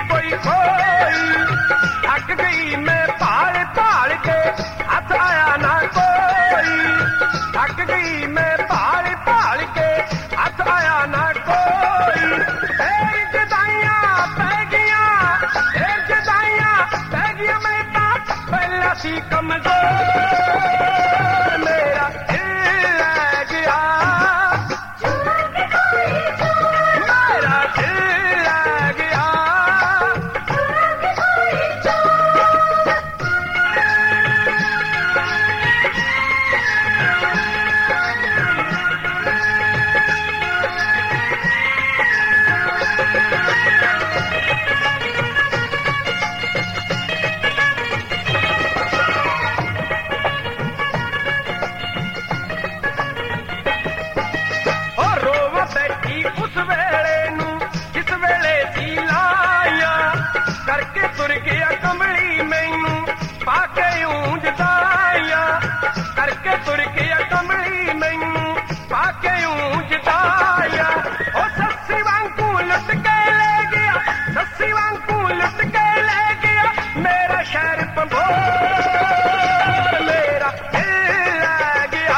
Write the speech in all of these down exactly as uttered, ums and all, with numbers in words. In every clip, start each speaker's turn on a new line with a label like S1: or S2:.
S1: कोई खोई। थक गई मैं पाल पाल के, हाथ आया ना कोई। थक गई मैं पाल पाल के, हाथ आया ना कोई। फिर जुदाइयां पै गया, फिर जुदाइयां पै गया, मैं तो पहला सी कमजोर। मेरा दिल रह गया, मेरा दिल रह गया। उस वेले नू जिस वेले दी लाया, करके तुर गया कमली मैनू पाके ऊं जदाया। करके तुर गया कमली मैनू पाके ऊं जदाया। ओ सस्सी वांगू लुट के ले गया, सस्सी वांगू लुट के ले गया मेरा शहर पंबोर। मेरा दिल रह गया,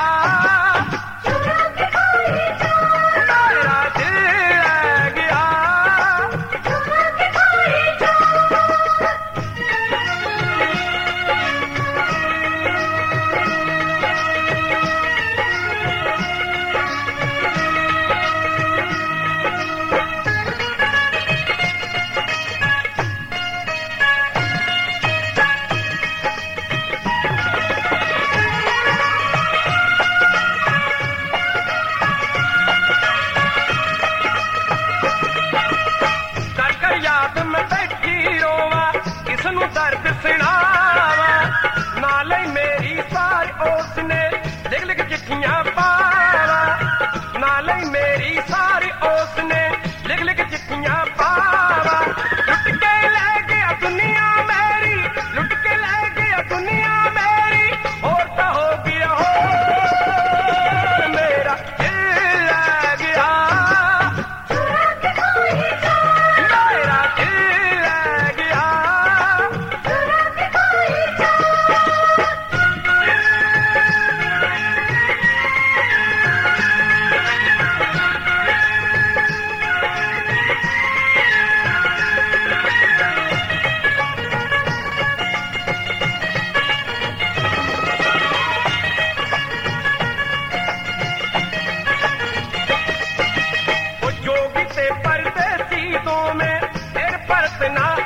S1: दर्द सुनावा नाले मेरी सारी उसने लिख लिख चिट्ठियां पावा। नाले मेरी सारी उसने लिख लिख चिट्ठियां पावा। लुट के ले गया दुनिया मेरी, लुट के ले गया दुनिया मेरी, और तो हो गया हो। मेरा दिल रह गया, मेरा दिल रह गया। परदेसी दो में फिर परत ना